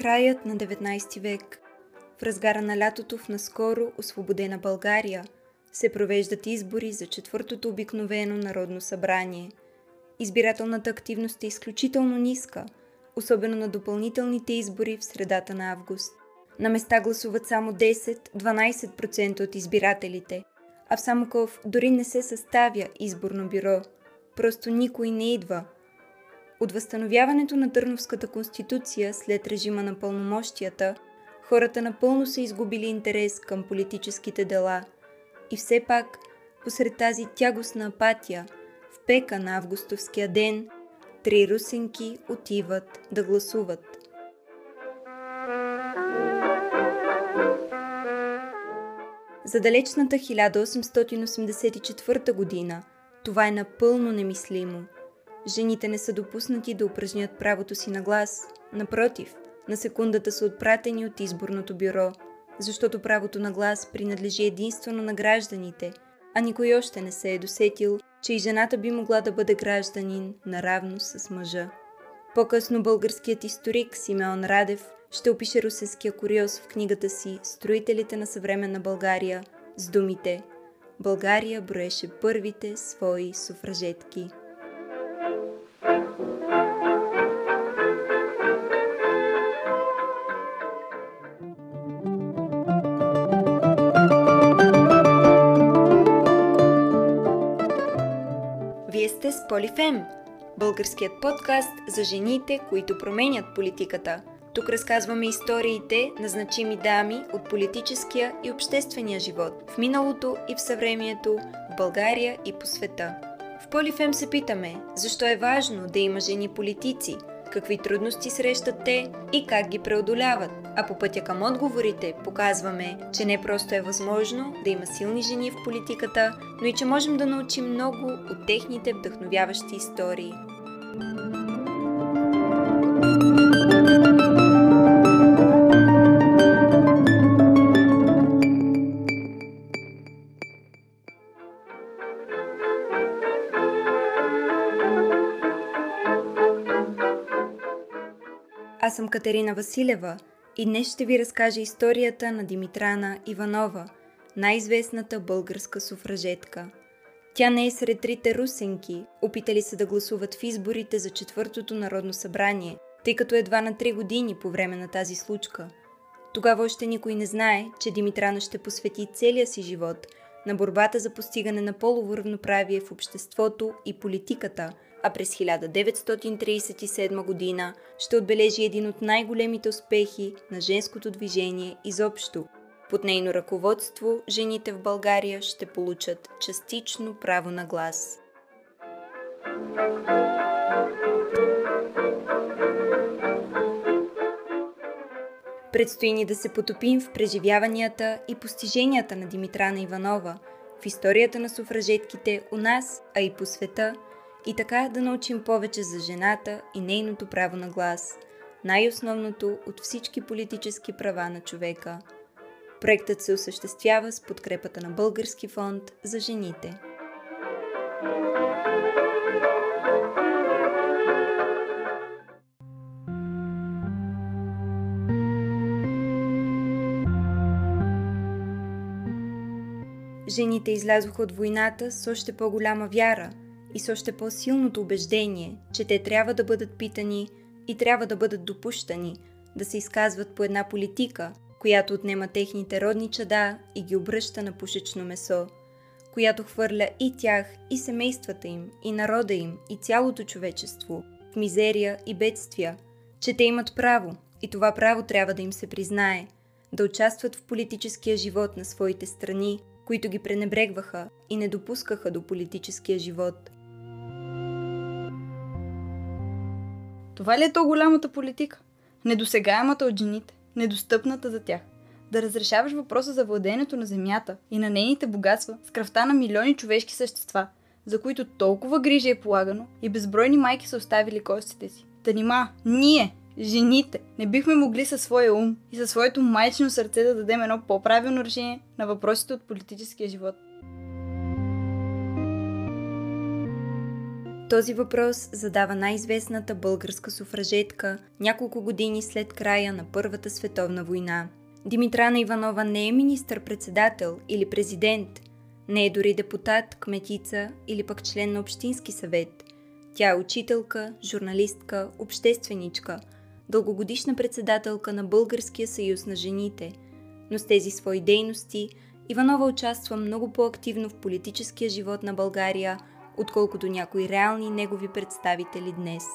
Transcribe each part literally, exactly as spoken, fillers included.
Краят на деветнайсети век. В разгара на лятото в наскоро освободена България се провеждат избори за четвъртото обикновено народно събрание. Избирателната активност е изключително ниска, особено на допълнителните избори в средата на август. На места гласуват само десет до дванайсет процента от избирателите, а в Самоков дори не се съставя изборно бюро. Просто никой не идва. От възстановяването на Търновската конституция след режима на пълномощията, хората напълно са изгубили интерес към политическите дела. И все пак, посред тази тягостна апатия, в пека на августовския ден, три русенки отиват да гласуват. За далечната хиляда осемстотин осемдесет и четвърта година това е напълно немислимо. Жените не са допуснати да упражнят правото си на глас. Напротив, на секундата са отпратени от изборното бюро, защото правото на глас принадлежи единствено на гражданите, а никой още не се е досетил, че и жената би могла да бъде гражданин наравно с мъжа. По-късно българският историк Симеон Радев ще опише русенския куриоз в книгата си «Строителите на съвременна България» с думите: България броеше първите свои суфражетки. Вие сте с Полифем, българският подкаст за жените, които променят политиката. Тук разказваме историите на значими дами от политическия и обществения живот, в миналото и в съвремието, в България и по света. В Полифем се питаме, защо е важно да има жени политици, какви трудности срещат те и как ги преодоляват. А по пътя към отговорите показваме, че не просто е възможно да има силни жени в политиката, но и че можем да научим много от техните вдъхновяващи истории. Аз съм Катерина Василева и днес ще ви разкажа историята на Димитрана Иванова, най-известната българска суфражетка. Тя не е сред трите русенки, опитали се да гласуват в изборите за четвъртото народно събрание, тъй като едва на три години по време на тази случка. Тогава още никой не знае, че Димитрана ще посвети целия си живот на борбата за постигане на полово равноправие в обществото и политиката, а през хиляда деветстотин трийсет и седма година ще отбележи един от най-големите успехи на женското движение изобщо. Под нейно ръководство жените в България ще получат частично право на глас. Предстои ни да се потопим в преживяванията и постиженията на Димитрана Иванова, в историята на суфражетките у нас, а и по света, и така да научим повече за жената и нейното право на глас, най-основното от всички политически права на човека. Проектът се осъществява с подкрепата на Български фонд за жените. Жените излязоха от войната с още по-голяма вяра и с още по-силното убеждение, че те трябва да бъдат питани и трябва да бъдат допущани да се изказват по една политика, която отнема техните родни чада и ги обръща на пушечно месо, която хвърля и тях, и семействата им, и народа им, и цялото човечество в мизерия и бедствия, че те имат право, и това право трябва да им се признае, да участват в политическия живот на своите страни, които ги пренебрегваха и не допускаха до политическия живот. Това ли е то голямата политика? Недосегаемата от жените, недостъпната за тях. Да разрешаваш въпроса за владението на земята и на нейните богатства с кръвта на милиони човешки същества, за които толкова грижа е полагано и безбройни майки са оставили костите си. Та нима, ние, жените, не бихме могли със своя ум и със своето майчино сърце да дадем едно по-правилно решение на въпросите от политическия живот. Този въпрос задава най-известната българска суфражетка няколко години след края на Първата световна война. Димитрана Иванова не е министър-председател или президент, не е дори депутат, кметица или пък член на Общински съвет. Тя е учителка, журналистка, общественичка, дългогодишна председателка на Българския съюз на жените. Но с тези свои дейности Иванова участва много по-активно в политическия живот на България, отколкото някои реални негови представители днес.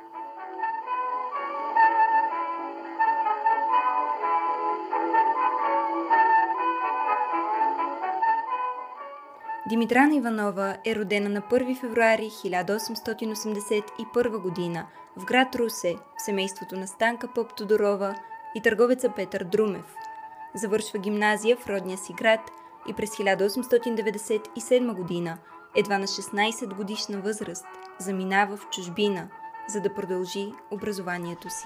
Димитрана Иванова е родена на първи февруари хиляда осемстотин осемдесет и първа година в град Русе, в семейството на Станка Поп-Тодорова и търговеца Петър Друмев. Завършва гимназия в родния си град и през хиляда осемстотин деветдесет и седма година, едва на шестнадесет годишна възраст, заминава в чужбина, за да продължи образованието си.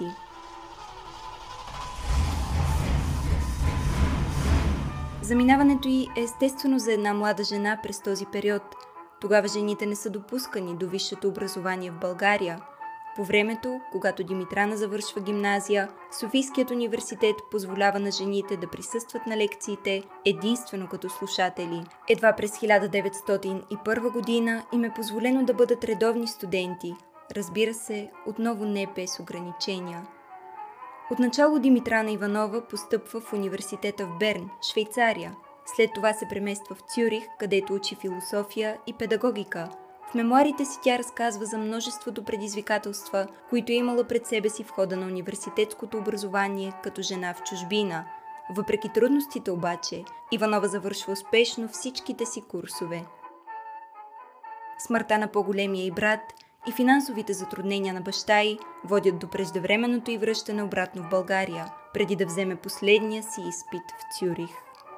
Заминаването й е естествено за една млада жена през този период. Тогава жените не са допускани до висшето образование в България. По времето, когато Димитрана завършва гимназия, Софийският университет позволява на жените да присъстват на лекциите единствено като слушатели. Едва през хиляда деветстотин и първа година им е позволено да бъдат редовни студенти. Разбира се, отново не без ограничения. Отначало Димитрана Иванова постъпва в университета в Берн, Швейцария. След това се премества в Цюрих, където учи философия и педагогика. В мемуарите си тя разказва за множеството предизвикателства, които е имала пред себе си в хода на университетското образование като жена в чужбина. Въпреки трудностите обаче, Иванова завършва успешно всичките си курсове. Смъртта на по-големия й брат и финансовите затруднения на баща й водят до преждевременното й връщане обратно в България, преди да вземе последния си изпит в Цюрих.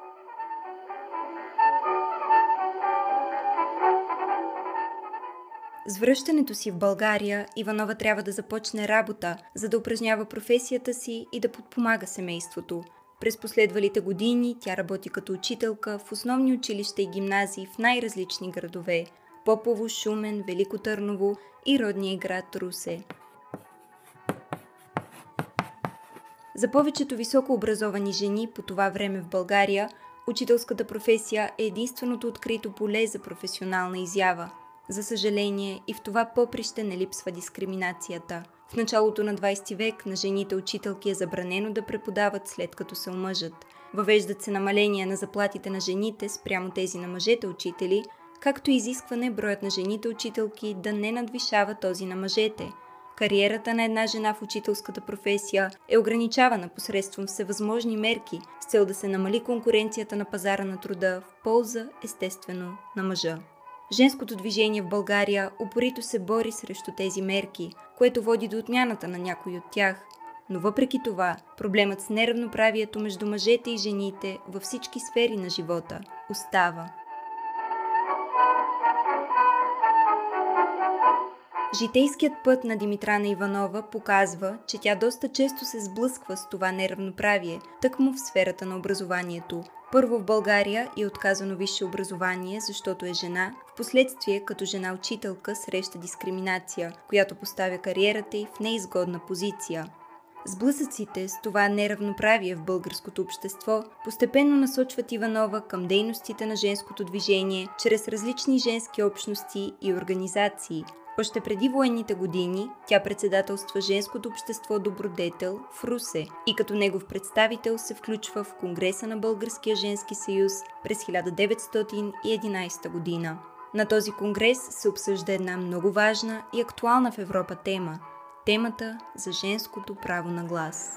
С връщането си в България, Иванова трябва да започне работа, за да упражнява професията си и да подпомага семейството. През последвалите години тя работи като учителка в основни училища и гимназии в най-различни градове – Попово, Шумен, Велико Търново и родния град Русе. За повечето високообразовани жени по това време в България, учителската професия е единственото открито поле за професионална изява. За съжаление, и в това поприще не липсва дискриминацията. В началото на двадесети век на жените учителки е забранено да преподават след като се омъжат. Въвеждат се намаления на заплатите на жените спрямо тези на мъжете учители, както и изискване броят на жените учителки да не надвишава този на мъжете. Кариерата на една жена в учителската професия е ограничавана посредством всевъзможни мерки с цел да се намали конкуренцията на пазара на труда в полза, естествено, на мъжа. Женското движение в България упорито се бори срещу тези мерки, което води до отмяната на някои от тях. Но въпреки това, проблемът с неравноправието между мъжете и жените във всички сфери на живота остава. Житейският път на Димитрана Иванова показва, че тя доста често се сблъсква с това неравноправие, тъкмо в сферата на образованието. Първо в България е отказано висше образование, защото е жена, впоследствие като жена учителка среща дискриминация, която поставя кариерата й в неизгодна позиция. Сблъсъците с това неравноправие в българското общество постепенно насочват Иванова към дейностите на женското движение чрез различни женски общности и организации. Още преди военните години тя председателства женското общество Добродетел в Русе и като негов представител се включва в Конгреса на Българския женски съюз през хиляда деветстотин и единадесета година. На този конгрес се обсъжда една много важна и актуална в Европа тема – темата за женското право на глас.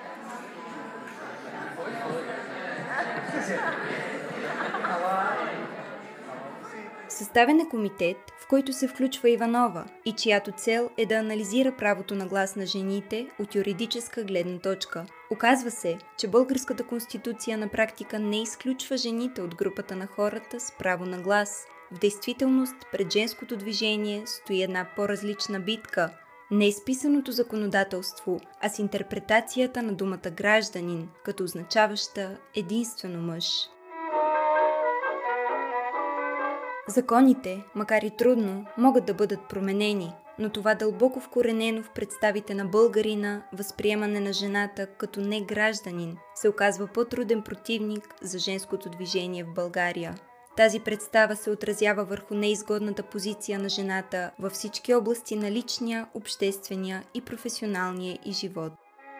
Съставен е комитет, в който се включва Иванова и чиято цел е да анализира правото на глас на жените от юридическа гледна точка. Оказва се, че българската конституция на практика не изключва жените от групата на хората с право на глас. В действителност пред женското движение стои една по-различна битка. Не изписаното законодателство, а с интерпретацията на думата гражданин, като означаваща единствено мъж. Законите, макар и трудно, могат да бъдат променени, но това дълбоко вкоренено в представите на българина възприемане на жената като не гражданин се оказва по-труден противник за женското движение в България. Тази представа се отразява върху неизгодната позиция на жената във всички области на личния, обществения и професионалния й живот.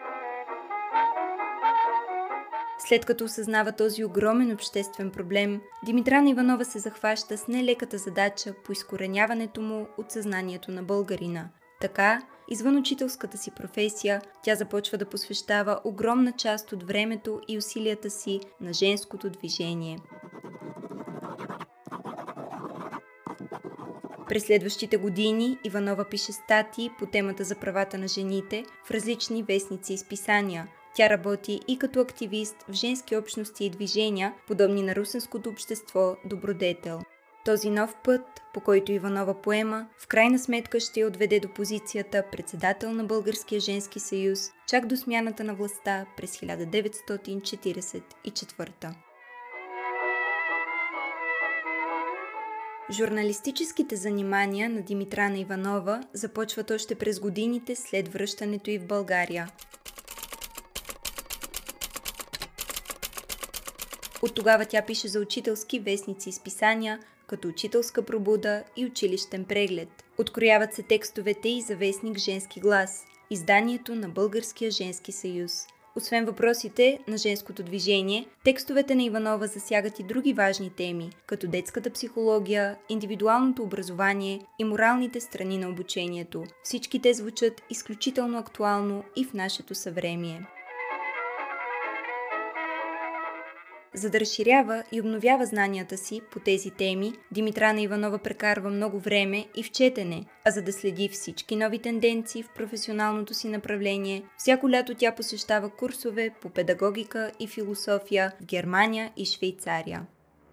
След като осъзнава този огромен обществен проблем, Димитрана Иванова се захваща с нелеката задача по изкореняването му от съзнанието на българина. Така, извън учителската си професия, тя започва да посвещава огромна част от времето и усилията си на женското движение. През следващите години Иванова пише статии по темата за правата на жените в различни вестници и списания. Тя работи и като активист в женски общности и движения, подобни на русенското общество Добродетел. Този нов път, по който Иванова поема, в крайна сметка ще я отведе до позицията председател на Българския женски съюз, чак до смяната на властта през хиляда деветстотин четиридесет и четвърта. Журналистическите занимания на Димитрана Иванова започват още през годините след връщането й в България. От тогава тя пише за учителски вестници и списания, като Учителска пробуда и Училищен преглед. Открояват се текстовете и за вестник Женски глас, изданието на Българския женски съюз. Освен въпросите на женското движение, текстовете на Иванова засягат и други важни теми, като детската психология, индивидуалното образование и моралните страни на обучението. Всички те звучат изключително актуално и в нашето съвремие. За да разширява и обновява знанията си по тези теми, Димитрана Иванова прекарва много време и в четене, а за да следи всички нови тенденции в професионалното си направление, всяко лято тя посещава курсове по педагогика и философия в Германия и Швейцария.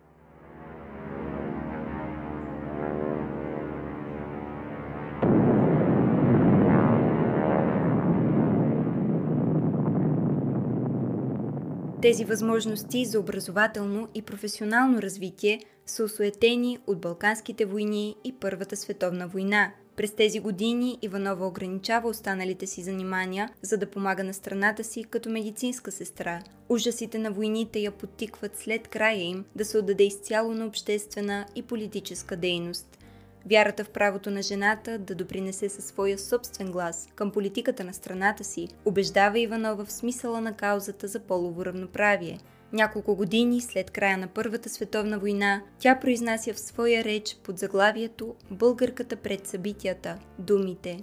Тези възможности за образователно и професионално развитие са осуетени от Балканските войни и Първата световна война. През тези години Иванова ограничава останалите си занимания, за да помага на страната си като медицинска сестра. Ужасите на войните я подтикват след края им да се отдаде изцяло на обществена и политическа дейност. Вярата в правото на жената да допринесе със своя собствен глас към политиката на страната си убеждава Иванова в смисъла на каузата за полово равноправие. Няколко години след края на Първата световна война тя произнася в своя реч под заглавието "Българката пред събитията" думите: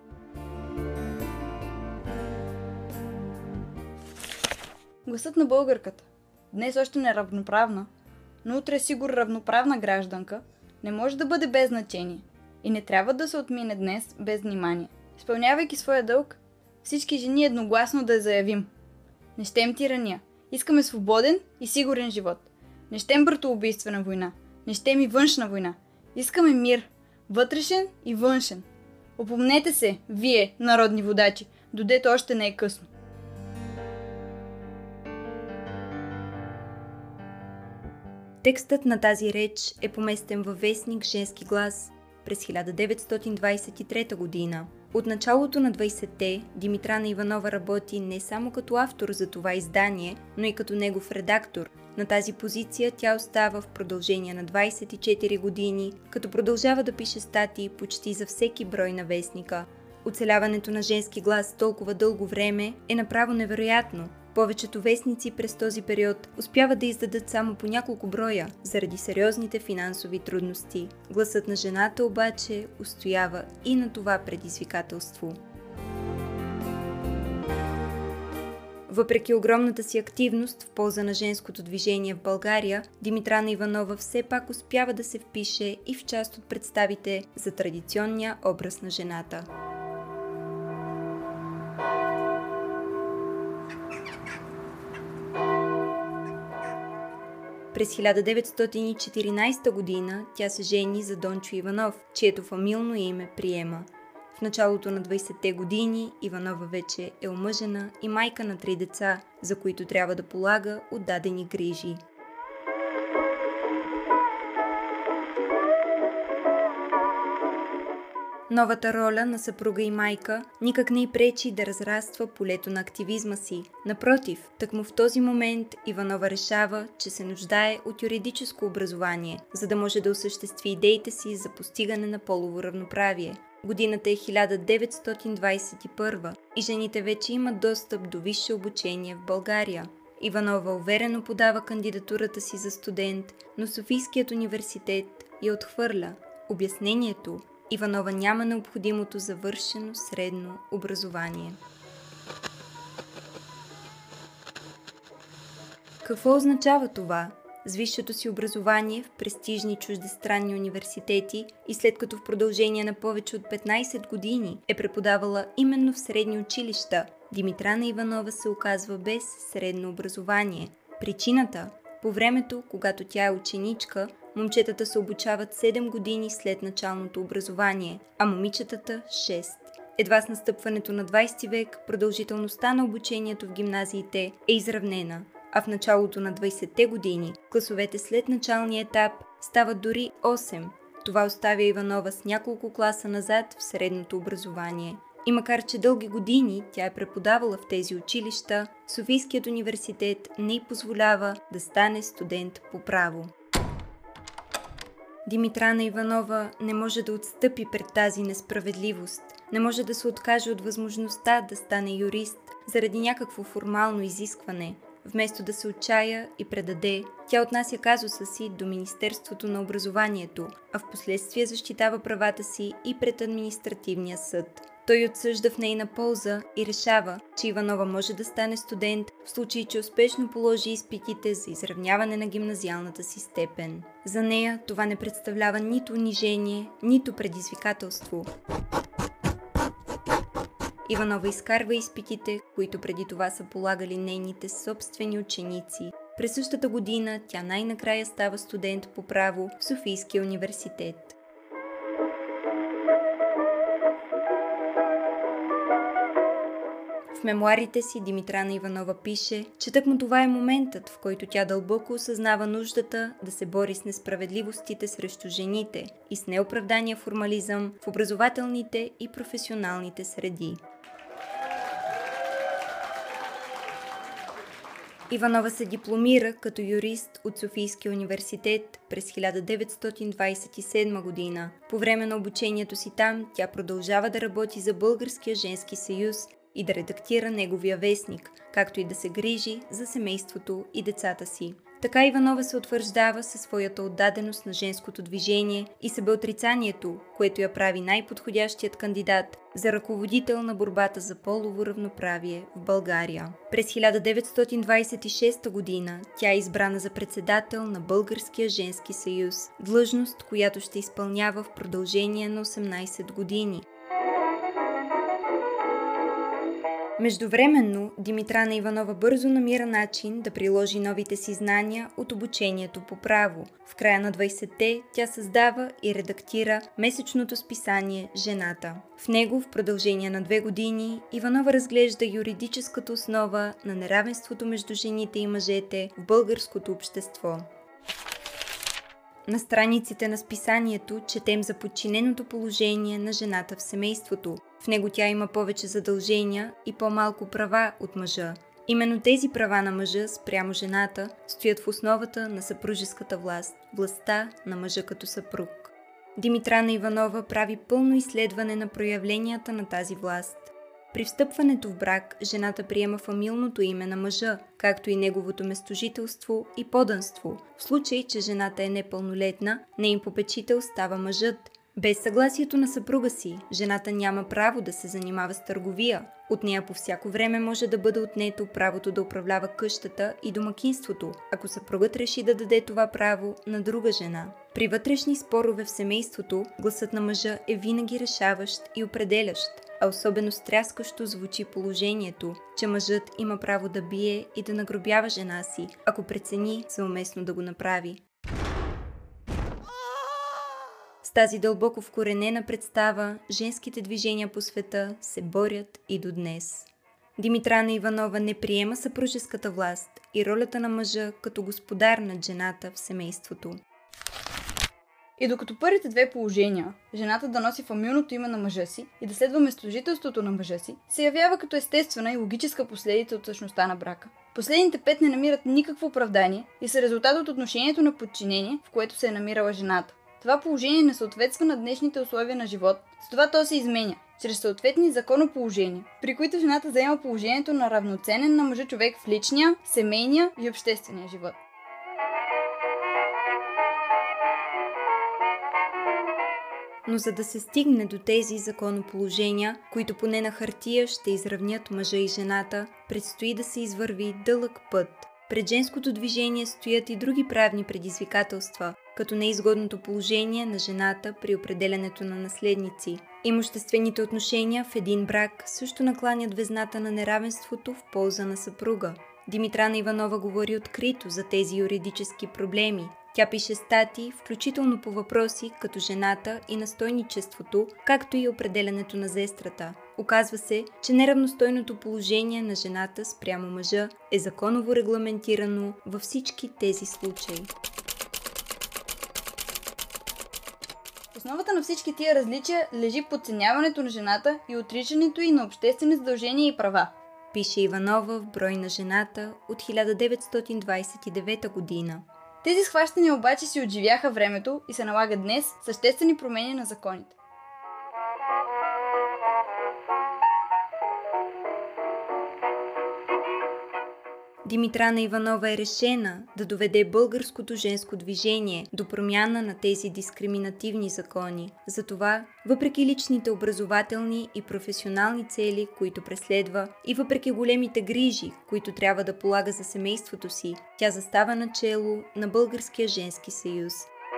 Гласът на българката, днес още неравноправна, но утре е сигурно равноправна гражданка, не може да бъде без значение и не трябва да се отмине днес без внимание. Изпълнявайки своя дълг, всички жени едногласно да я заявим: не щем тирания, искаме свободен и сигурен живот. Не щем братоубийствена война, не щем и външна война. Искаме мир, вътрешен и външен. Опомнете се, вие, народни водачи, додето още не е късно. Текстът на тази реч е поместен във вестник Женски глас през хиляда деветстотин двадесет и трета година. От началото на двадесетте Димитрана Иванова работи не само като автор за това издание, но и като негов редактор. На тази позиция тя остава в продължение на двадесет и четири години, като продължава да пише статии почти за всеки брой на вестника. Оцеляването на Женски глас толкова дълго време е направо невероятно. Повечето вестници през този период успяват да издадат само по няколко броя, заради сериозните финансови трудности. Гласът на жената обаче устоява и на това предизвикателство. Въпреки огромната си активност в полза на женското движение в България, Димитрана Иванова все пак успява да се впише и в част от представите за традиционния образ на жената. През хиляда деветстотин и четиринадесета година тя се жени за Дончо Иванов, чието фамилно име приема. В началото на двадесетте години Иванова вече е омъжена и майка на три деца, за които трябва да полага отдадени грижи. Новата роля на съпруга и майка никак не й пречи да разраства полето на активизма си. Напротив, тъкмо в този момент Иванова решава, че се нуждае от юридическо образование, за да може да осъществи идеите си за постигане на полово равноправие. Годината е хиляда деветстотин двадесет и първа и жените вече имат достъп до висше обучение в България. Иванова уверено подава кандидатурата си за студент, но Софийският университет я отхвърля. Обяснението: Иванова няма необходимото завършено средно образование. Какво означава това? С висшето си образование в престижни чуждестранни университети и след като в продължение на повече от петнадесет години е преподавала именно в средни училища, Димитрана Иванова се оказва без средно образование. Причината? По времето, когато тя е ученичка, момчетата се обучават седем години след началното образование, а момичетата – шест. Едва с настъпването на двадесети век продължителността на обучението в гимназиите е изравнена, а в началото на двадесетте години класовете след началния етап стават дори осем. Това оставя Иванова с няколко класа назад в средното образование. И макар че дълги години тя е преподавала в тези училища, Софийският университет не й позволява да стане студент по право. Димитрана Иванова не може да отстъпи пред тази несправедливост, не може да се откаже от възможността да стане юрист заради някакво формално изискване. Вместо да се отчая и предаде, тя отнася казуса си до Министерството на образованието, а в последствие защитава правата си и пред административния съд. Той отсъжда в нейна полза и решава, че Иванова може да стане студент в случай, че успешно положи изпитите за изравняване на гимназиалната си степен. За нея това не представлява нито унижение, нито предизвикателство. Иванова изкарва изпитите, които преди това са полагали нейните собствени ученици. През същата година тя най-накрая става студент по право в Софийския университет. В мемуарите си Димитрана Иванова пише, че тъкмо това е моментът, в който тя дълбоко осъзнава нуждата да се бори с несправедливостите срещу жените и с неоправдания формализъм в образователните и професионалните среди. Иванова се дипломира като юрист от Софийския университет през хиляда деветстотин двадесет и седма година. По време на обучението си там тя продължава да работи за Българския женски съюз и да редактира неговия вестник, както и да се грижи за семейството и децата си. Така Иванова се утвърждава със своята отдаденост на женското движение и себеотрицанието, което я прави най-подходящият кандидат за ръководител на борбата за полово равноправие в България. През хиляда деветстотин двадесет и шеста година тя е избрана за председател на Българския женски съюз, длъжност, която ще изпълнява в продължение на осемнадесет години. Междувременно, Димитрана Иванова бързо намира начин да приложи новите си знания от обучението по право. В края на двадесетте тя създава и редактира месечното списание «Жената». В него в продължение на две години Иванова разглежда юридическата основа на неравенството между жените и мъжете в българското общество. На страниците на списанието четем за подчиненото положение на жената в семейството. В него тя има повече задължения и по-малко права от мъжа. Именно тези права на мъжа спрямо жената стоят в основата на съпружеската власт, властта на мъжа като съпруг. Димитрана Иванова прави пълно изследване на проявленията на тази власт. При встъпването в брак жената приема фамилното име на мъжа, както и неговото местожителство и подданство. В случай, че жената е непълнолетна, неин попечител става мъжът. Без съгласието на съпруга си, жената няма право да се занимава с търговия. От нея по всяко време може да бъде отнето правото да управлява къщата и домакинството, ако съпругът реши да даде това право на друга жена. При вътрешни спорове в семейството, гласът на мъжа е винаги решаващ и определящ, а особено стряскащо звучи положението, че мъжът има право да бие и да нагробява жена си, ако прецени за уместно да го направи. С тази дълбоко вкоренена представа, женските движения по света се борят и до днес. Димитрана Иванова не приема съпружеската власт и ролята на мъжа като господар над жената в семейството. И докато първите две положения, жената да носи фамилното име на мъжа си и да следва местожителството на мъжа си, се явява като естествена и логическа последица от същността на брака. Последните пет не намират никакво оправдание и са резултат от отношението на подчинение, в което се е намирала жената. Това положение не съответства на днешните условия на живот, затова то се изменя чрез съответни законоположения, при които жената заема положението на равноценен на мъжа човек в личния, семейния и обществения живот. Но за да се стигне до тези законоположения, които поне на хартия ще изравнят мъжа и жената, предстои да се извърви дълъг път. Пред женското движение стоят и други правни предизвикателства, като неизгодното положение на жената при определянето на наследници. Имуществените отношения в един брак също накланят везната на неравенството в полза на съпруга. Димитрана Иванова говори открито за тези юридически проблеми. Тя пише статии, включително по въпроси като жената и настойничеството, както и определянето на зестрата. Оказва се, че неравностойното положение на жената спрямо мъжа е законово регламентирано във всички тези случаи. В основата на всички тия различия лежи подценяването на жената и отричането й на обществени задължения и права, пише Иванова в Брой на жената от хиляда деветстотин двадесет и девета година. Тези схващания обаче си отживяха времето и се налагат днес съществени промени на законите. Димитрана Иванова е решена да доведе българското женско движение до промяна на тези дискриминативни закони. Затова, въпреки личните образователни и професионални цели, които преследва, и въпреки големите грижи, които трябва да полага за семейството си, тя застава начело на Българския женски съюз.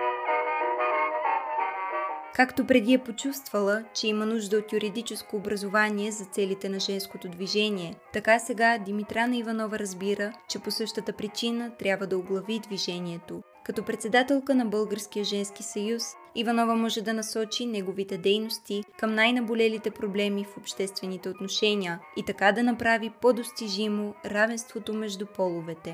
Както преди е почувствала, че има нужда от юридическо образование за целите на женското движение, така сега Димитрана Иванова разбира, че по същата причина трябва да оглави движението. Като председателка на Българския женски съюз, Иванова може да насочи неговите дейности към най-наболелите проблеми в обществените отношения и така да направи по-достижимо равенството между половете.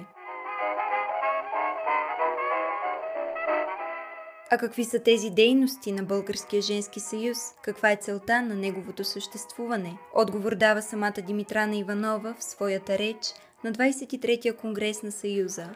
А какви са тези дейности на Българския женски съюз? Каква е целта на неговото съществуване? Отговор дава самата Димитрана Иванова в своята реч на двадесет и третия конгрес на Съюза.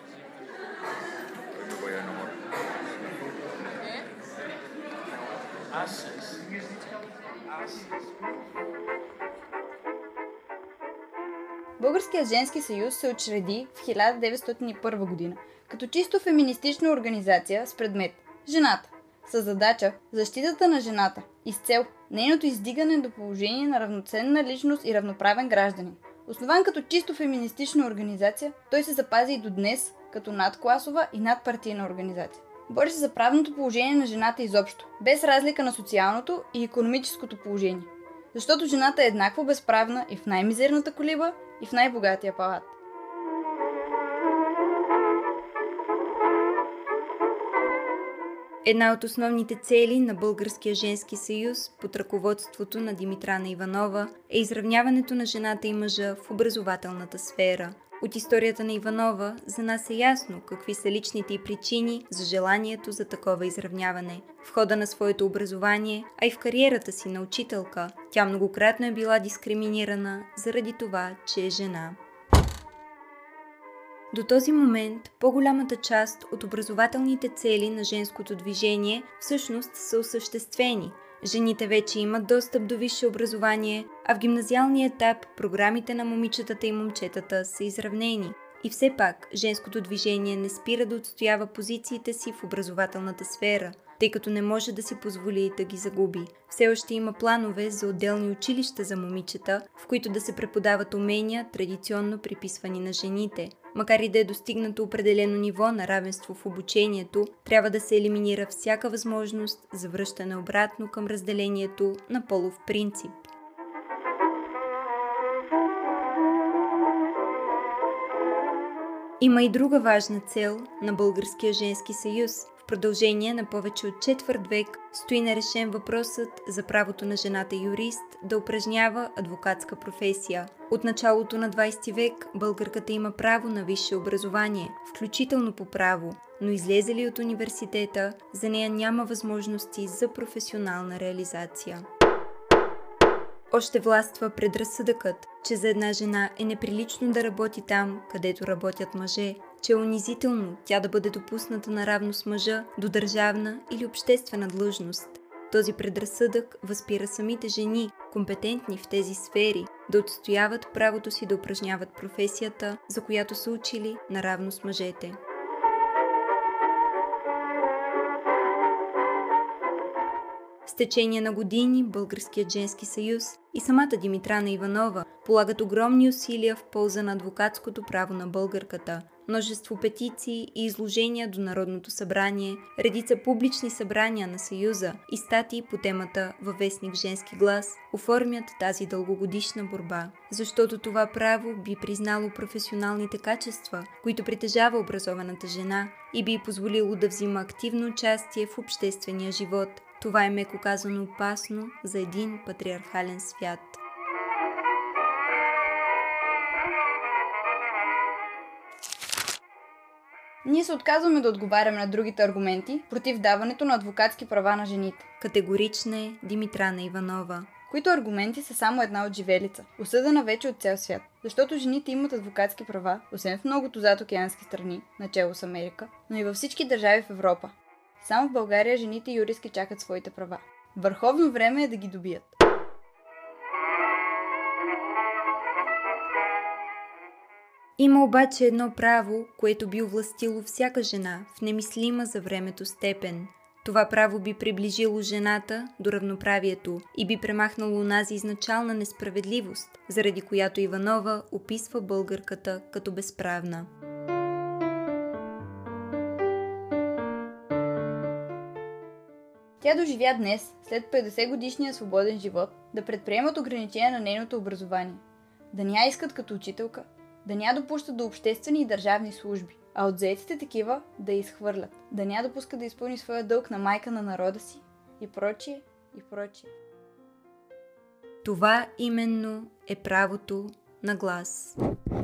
Българският женски съюз се учреди в хиляда деветстотин и първа година като чисто феминистична организация с предмет жената, със задача защитата на жената и с цел нейното издигане до положение на равноценна личност и равноправен гражданин. Основан като чисто феминистична организация, той се запази и до днес като надкласова и надпартийна организация. Бори се за правното положение на жената изобщо, без разлика на социалното и икономическото положение. Защото жената е еднакво безправна и в най-мизерната колиба, и в най-богатия палат. Една от основните цели на Българския женски съюз под ръководството на Димитрана Иванова е изравняването на жената и мъжа в образователната сфера. От историята на Иванова за нас е ясно какви са личните й причини за желанието за такова изравняване. В хода на своето образование, а и в кариерата си на учителка, тя многократно е била дискриминирана заради това, че е жена. До този момент по-голямата част от образователните цели на женското движение всъщност са осъществени. Жените вече имат достъп до висше образование, а в гимназиалния етап програмите на момичетата и момчетата са изравнени. И все пак женското движение не спира да отстоява позициите си в образователната сфера, тъй като не може да си позволи да ги загуби. Все още има планове за отделни училища за момичета, в които да се преподават умения, традиционно приписвани на жените. Макар и да е достигнато определено ниво на равенство в обучението, трябва да се елиминира всяка възможност за връщане обратно към разделението на полов принцип. Има и друга важна цел на Българския женски съюз – в продължение на повече от четвърт век стои нерешен въпросът за правото на жената юрист да упражнява адвокатска професия. От началото на двадесети век българката има право на висше образование, включително по право, но излезе ли от университета, за нея няма възможности за професионална реализация. Още властва предразсъдъкът, че за една жена е неприлично да работи там, където работят мъже, че е унизително тя да бъде допусната наравно с мъжа до държавна или обществена длъжност. Този предразсъдък възпира самите жени, компетентни в тези сфери, да отстояват правото си да упражняват професията, за която са учили наравно с мъжете. С течение на години Българският женски съюз и самата Димитрана Иванова полагат огромни усилия в полза на адвокатското право на българката. Множество петиции и изложения до Народното събрание, редица публични събрания на Съюза и статии по темата във вестник Женски глас оформят тази дългогодишна борба, защото това право би признало професионалните качества, които притежава образованата жена и би й позволило да взима активно участие в обществения живот. Това е меко казано опасно за един патриархален свят. Ние се отказваме да отговаряме на другите аргументи против даването на адвокатски права на жените. Категорична е Димитрана Иванова. Които аргументи са само една от живелица, осъдена вече от цял свят. Защото жените имат адвокатски права, освен в многото задокеански страни, начело с Америка, но и във всички държави в Европа. Само в България жените и юристки чакат своите права. Върховно време е да ги добият. Има обаче едно право, което би овластило всяка жена в немислима за времето степен. Това право би приближило жената до равноправието и би премахнало онази изначална несправедливост, заради която Иванова описва българката като безправна. Тя доживя днес, след петдесет годишния свободен живот, да предприемат ограничения на нейното образование. Да ня искат като учителка, да ня допущат до обществени и държавни служби, а от заетите такива да я изхвърлят, да ня допускат да изпълни своя дълг на майка на народа си и прочие, и прочие. Това именно е правото на глас.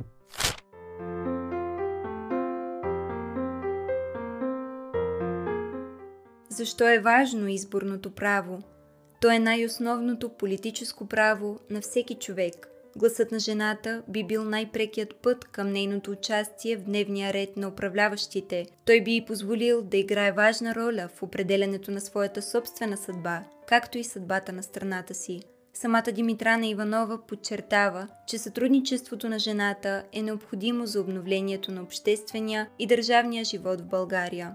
Защо е важно изборното право? То е най-основното политическо право на всеки човек. Гласът на жената би бил най-прекият път към нейното участие в дневния ред на управляващите. Той би й позволил да играе важна роля в определянето на своята собствена съдба, както и съдбата на страната си. Самата Димитрана Иванова подчертава, че сътрудничеството на жената е необходимо за обновлението на обществения и държавния живот в България.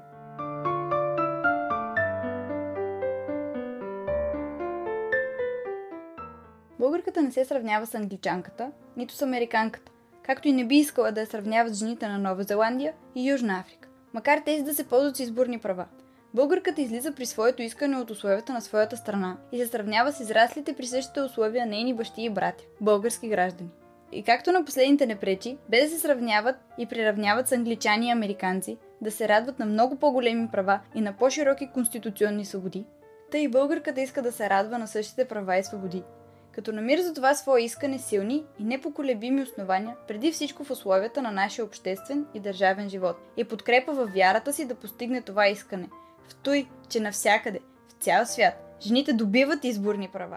Българката не се сравнява с англичанката, нито с американката, както и не би искала да я сравняват с жените на Нова Зеландия и Южна Африка, макар тези да се ползват с изборни права. Българката излиза при своето искане от условията на своята страна и се сравнява с израслите при същите условия нейни бащи и братя, български граждани. И както на последните не пречи, без да се сравняват и приравняват с англичани и американци, да се радват на много по-големи права и на по-широки конституционни свободи, тъй и българката иска да се радва на същите права и свободи, като намира за това свое искане силни и непоколебими основания, преди всичко в условията на нашия обществен и държавен живот, и подкрепа във вярата си да постигне това искане, в той, че навсякъде, в цял свят, жените добиват изборни права.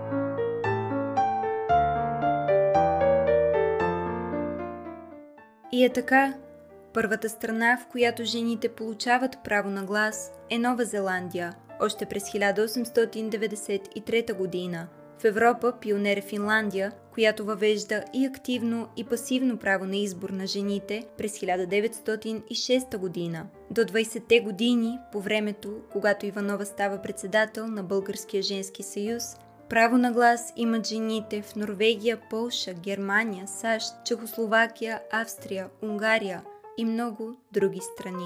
И е така, първата страна, в която жените получават право на глас, е Нова Зеландия, още през хиляда осемстотин деветдесет и трета година. В Европа пионер е Финландия, която въвежда и активно и пасивно право на избор на жените през хиляда деветстотин и шеста година. До двадесетте години, по времето, когато Иванова става председател на Българския женски съюз, право на глас имат жените в Норвегия, Полша, Германия, САЩ, Чехословакия, Австрия, Унгария и много други страни.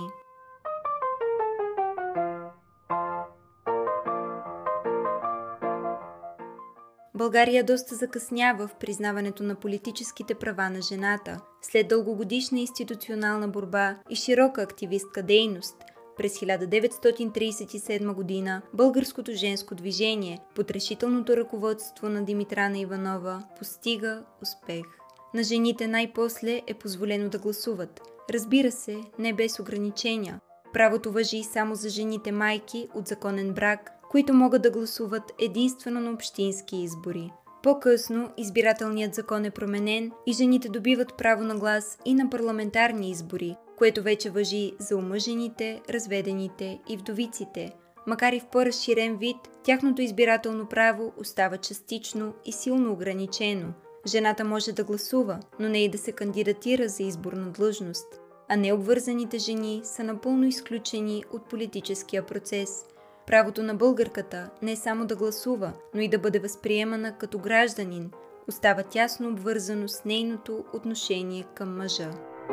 България доста закъснява в признаването на политическите права на жената. След дългогодишна институционална борба и широка активистка дейност, През хиляда деветстотин тридесет и седма година българското женско движение под решителното ръководство на Димитрана Иванова постига успех. На жените най-после е позволено да гласуват. Разбира се, не без ограничения. Правото важи само за жените майки от законен брак, които могат да гласуват единствено на общински избори. По-късно избирателният закон е променен и жените добиват право на глас и на парламентарни избори, което вече важи за омъжените, разведените и вдовиците. Макар и в по-разширен вид, тяхното избирателно право остава частично и силно ограничено. Жената може да гласува, но не и да се кандидатира за изборна длъжност, а необвързаните жени са напълно изключени от политическия процес. Правото на българката не е само да гласува, но и да бъде възприемана като гражданин, остава тясно обвързано с нейното отношение към мъжа.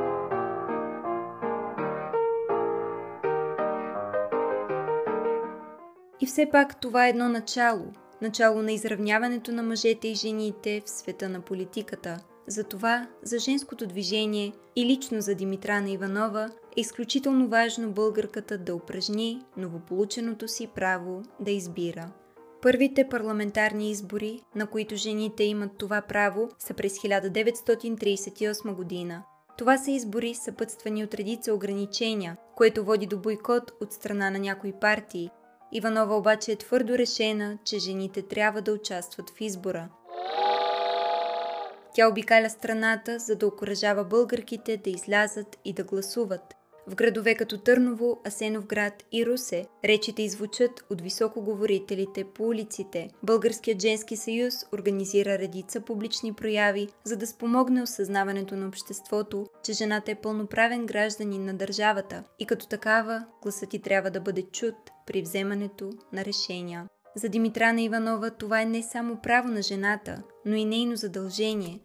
И все пак това е едно начало, начало на изравняването на мъжете и жените в света на политиката. Затова за женското движение и лично за Димитрана Иванова е изключително важно българката да упражни новополученото си право да избира. Първите парламентарни избори, на които жените имат това право, са през хиляда деветстотин тридесет и осма година. Това са избори съпътствани от редица ограничения, което води до бойкот от страна на някои партии. Иванова обаче е твърдо решена, че жените трябва да участват в избора. Тя обикаля страната, за да окуражава българките да излязат и да гласуват. В градове като Търново, Асеновград и Русе речите извучат от високоговорителите по улиците. Българският женски съюз организира редица публични прояви, за да спомогне осъзнаването на обществото, че жената е пълноправен гражданин на държавата и като такава гласът ѝ трябва да бъде чут при вземането на решения. За Димитрана Иванова това е не само право на жената, но и нейно задължение.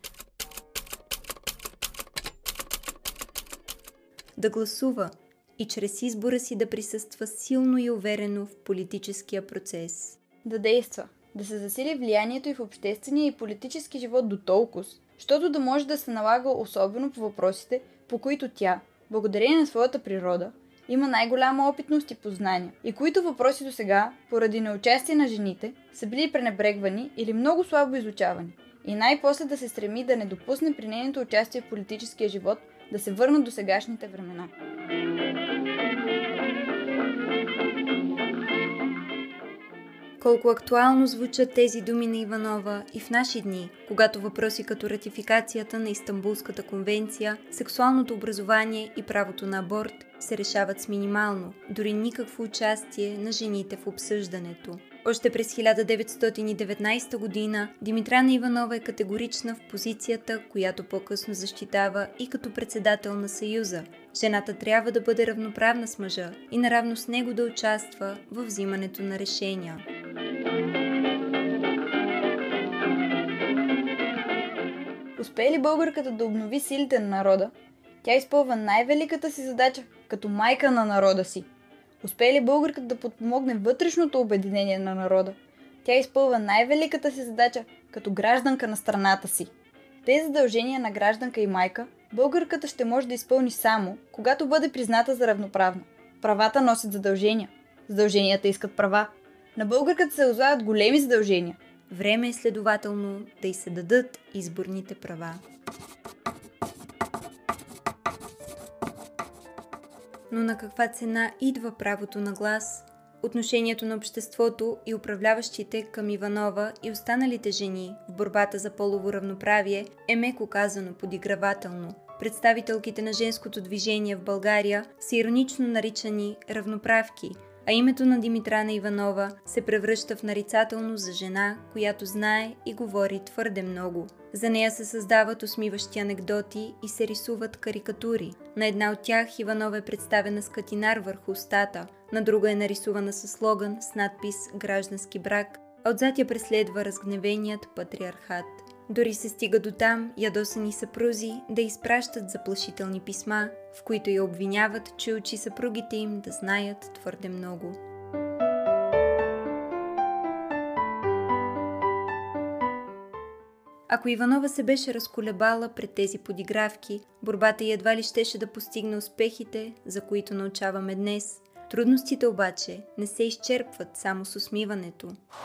Да гласува и чрез избора си да присъства силно и уверено в политическия процес. Да действа, да се засили влиянието и в обществения и политически живот до толкова, защото да може да се налага особено по въпросите, по които тя, благодарение на своята природа, има най-голяма опитност и познания, и които въпроси до сега, поради неучастие на жените, са били пренебрегвани или много слабо изучавани, и най-после да се стреми да не допусне при нейното участие в политическия живот да се върнат до сегашните времена. Колко актуално звучат тези думи на Иванова и в наши дни, когато въпроси като ратификацията на Истанбулската конвенция, сексуалното образование и правото на аборт се решават с минимално, дори никакво участие на жените в обсъждането. Още през хиляда деветстотин и деветнадесета година Димитрана Иванова е категорична в позицията, която по-късно защитава и като председател на Съюза. Жената трябва да бъде равноправна с мъжа и наравно с него да участва във взимането на решения. Успее ли българката да обнови силите на народа, тя изпълва най-великата си задача като майка на народа си. Успее ли българката да подпомогне вътрешното обединение на народа, тя изпълва най-великата си задача като гражданка на страната си. Тези задължения на гражданка и майка българката ще може да изпълни само, когато бъде призната за равноправна. Правата носят задължения. Задълженията искат права. На българката се възлагат големи задължения. Време е следователно да й се дадат изборните права. Но на каква цена идва правото на глас? Отношението на обществото и управляващите към Иванова и останалите жени в борбата за полово равноправие е меко казано подигравателно. Представителките на женското движение в България са иронично наричани равноправки, а името на Димитрана Иванова се превръща в нарицателно за жена, която знае и говори твърде много. За нея се създават усмиващи анекдоти и се рисуват карикатури. На една от тях Иванова е представена с катинар върху устата, на друга е нарисувана със слоган с надпис «Граждански брак», а отзад я преследва разгневеният патриархат. Дори се стига до там ядосани съпрузи да изпращат заплашителни писма, в които я обвиняват, че учи съпругите им да знаят твърде много. Ако Иванова се беше разколебала пред тези подигравки, борбата й едва ли щеше да постигне успехите, за които научаваме днес. Трудностите обаче не се изчерпват само с усмиването.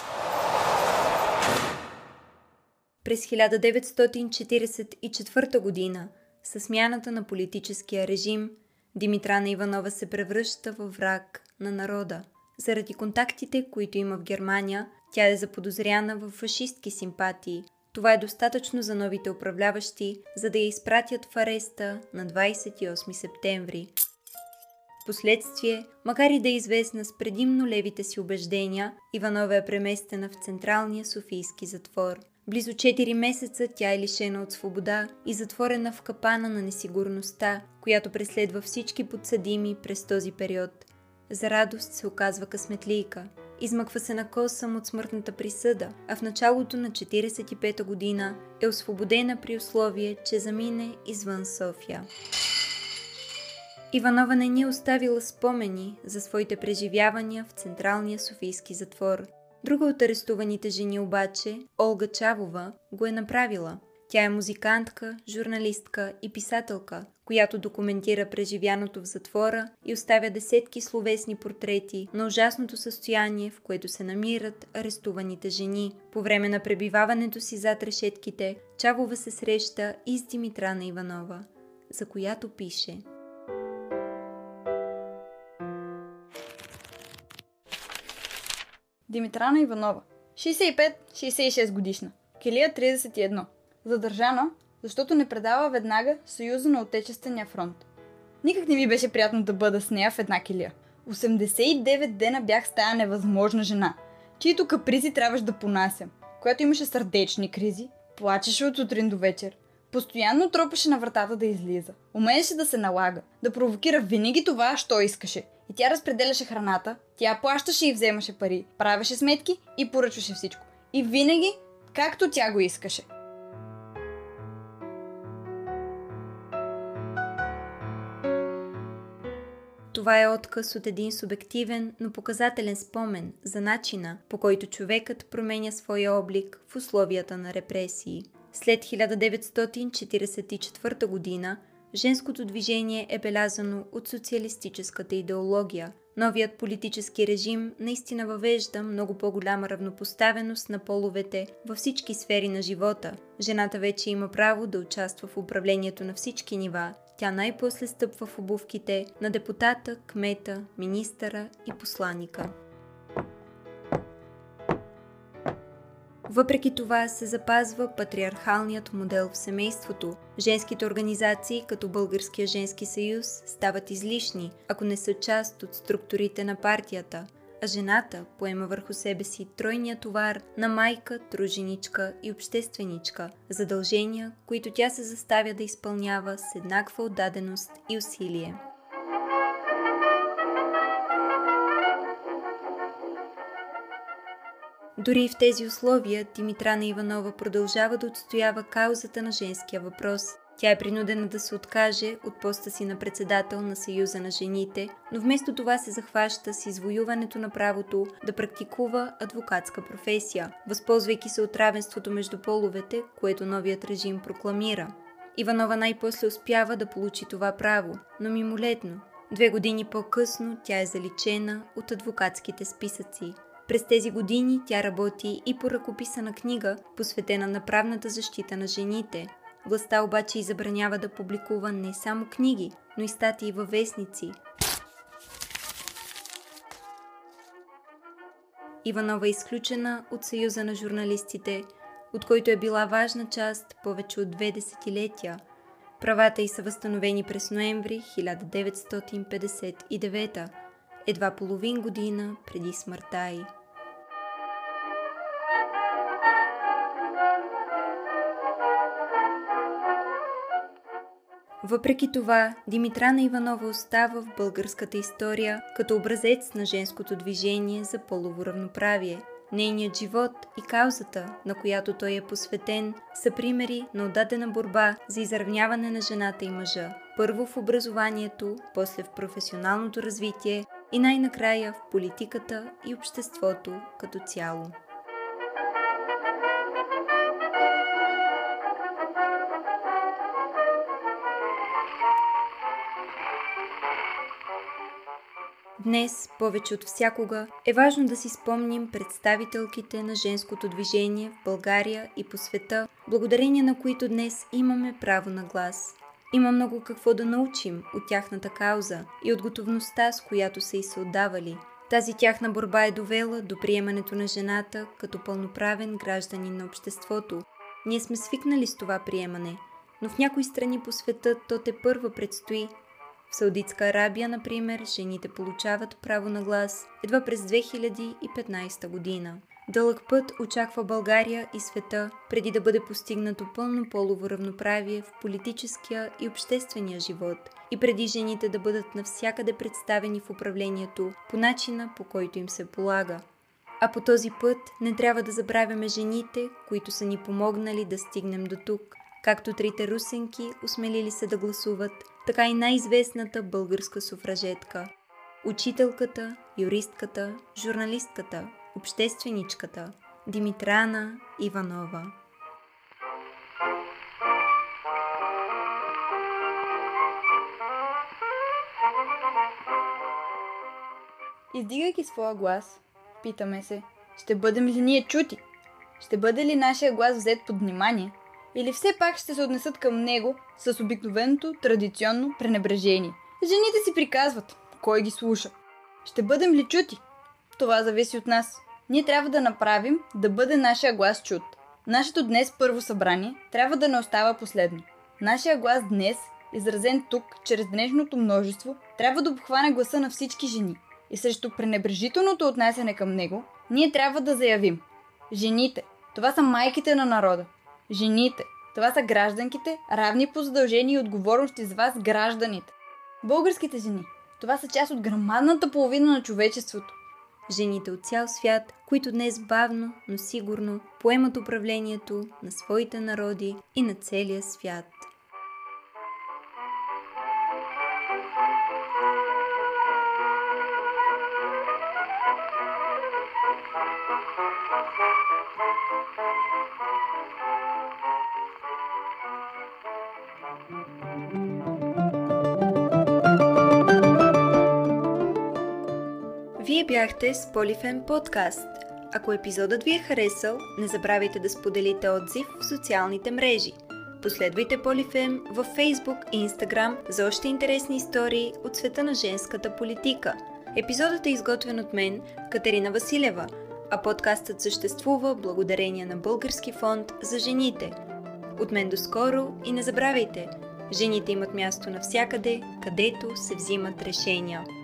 През хиляда деветстотин четиридесет и четвърта година, със смяната на политическия режим, Димитрана Иванова се превръща във враг на народа. Заради контактите, които има в Германия, тя е заподозряна в фашистки симпатии. Това е достатъчно за новите управляващи, за да я изпратят в ареста на двадесет и осми септември. Впоследствие, макар и да е известна с предимно левите си убеждения, Иванова е преместена в Централния софийски затвор. Близо четири месеца тя е лишена от свобода и затворена в капана на несигурността, която преследва всички подсъдими през този период. За радост се оказва късметлийка. Измъква се на косъм от смъртната присъда, а в началото на четиридесет и пета година е освободена при условие, че замине извън София. Иванова не ни е оставила спомени за своите преживявания в Централния софийски затвор. Друга от арестуваните жени обаче, Олга Чавова, го е направила. Тя е музикантка, журналистка и писателка, която документира преживяното в затвора и оставя десетки словесни портрети на ужасното състояние, в което се намират арестуваните жени. По време на пребиваването си зад решетките, Чавова се среща и с Димитрана Иванова, за която пише: Димитрана Иванова, шейсет и пет - шейсет и шест годишна, килия тридесет и едно. Задържана, защото не предава веднага Съюза на Отечествения фронт. Никак не ми беше приятно да бъда с нея в една килия. осемдесет и девет дена бях с тая невъзможна жена, чието капризи трябваше да понасям, която имаше сърдечни кризи, плачеше от сутрин до вечер, постоянно тропаше на вратата да излиза, умееше да се налага, да провокира винаги това, що искаше. И тя разпределяше храната, тя плащаше и вземаше пари, правеше сметки и поръчваше всичко. И винаги, както тя го искаше. Това е отказ от един субективен, но показателен спомен за начина, по който човекът променя своя облик в условията на репресии. След хиляда деветстотин четиридесет и четвърта година женското движение е белязано от социалистическата идеология. Новият политически режим наистина въвежда много по-голяма равнопоставеност на половете във всички сфери на живота. Жената вече има право да участва в управлението на всички нива. Тя най-после стъпва в обувките на депутата, кмета, министъра и посланика. Въпреки това се запазва патриархалният модел в семейството. Женските организации, като Българския женски съюз, стават излишни, ако не са част от структурите на партията, а жената поема върху себе си тройния товар на майка, труженичка и общественичка, задължения, които тя се заставя да изпълнява с еднаква отдаденост и усилие. Дори в тези условия Димитрана Иванова продължава да отстоява каузата на женския въпрос. Тя е принудена да се откаже от поста си на председател на Съюза на жените, но вместо това се захваща с извоюването на правото да практикува адвокатска професия, възползвайки се от равенството между половете, което новият режим прокламира. Иванова най-после успява да получи това право, но мимолетно. Две години по-късно тя е заличена от адвокатските списъци. През тези години тя работи и по ръкописана книга, посветена на правната защита на жените. Властта обаче й забранява да публикува не само книги, но и статии във вестници. Иванова е изключена от Съюза на журналистите, от който е била важна част повече от две десетилетия. Правата й са възстановени през ноември хиляда деветстотин петдесет и девета, едва половин година преди смъртта й. Въпреки това, Димитрана Иванова остава в българската история като образец на женското движение за полово равноправие. Нейният живот и каузата, на която той е посветен, са примери на отдадена борба за изравняване на жената и мъжа. Първо в образованието, после в професионалното развитие и най-накрая в политиката и обществото като цяло. Днес, повече от всякога, е важно да си спомним представителките на женското движение в България и по света, благодарение на които днес имаме право на глас. Има много какво да научим от тяхната кауза и от готовността, с която са й се отдавали. Тази тяхна борба е довела до приемането на жената като пълноправен гражданин на обществото. Ние сме свикнали с това приемане, но в някои страни по света то тепърва предстои. В Саудитска Арабия, например, жените получават право на глас едва през две хиляди и петнадесета година. Дълъг път очаква България и света, преди да бъде постигнато пълно полово равноправие в политическия и обществения живот и преди жените да бъдат навсякъде представени в управлението по начина, по който им се полага. А по този път не трябва да забравяме жените, които са ни помогнали да стигнем до тук. Както трите русенки осмелили се да гласуват, така и най-известната българска суфражетка. Учителката, юристката, журналистката, общественичката Димитрана Иванова. Издигайки своя глас, питаме се, ще бъдем ли ние чути? Ще бъде ли нашия глас взет под внимание? Или все пак ще се отнесат към него с обикновеното традиционно пренебрежение? Жените си приказват, кой ги слуша? Ще бъдем ли чути? Това зависи от нас. Ние трябва да направим да бъде нашия глас чут. Нашето днес първо събрание трябва да не остава последно. Нашия глас днес, изразен тук, чрез днешното множество, трябва да обхване гласа на всички жени. И срещу пренебрежителното отнасяне към него, ние трябва да заявим: жените, това са майките на народа. Жените, това са гражданките, равни по задължения и отговорности с вас, гражданите. Българските жени, това са част от грамадната половина на човечеството. Жените от цял свят, които днес бавно, но сигурно поемат управлението на своите народи и на целия свят. Вие бяхте с Полифем подкаст. Ако епизодът ви е харесал, не забравяйте да споделите отзив в социалните мрежи. Последвайте Полифем във Facebook и Instagram за още интересни истории от света на женската политика. Епизодът е изготвен от мен, Катерина Василева, а подкастът съществува благодарение на Български фонд за жените. От мен до скоро и не забравяйте, жените имат място навсякъде, където се взимат решения.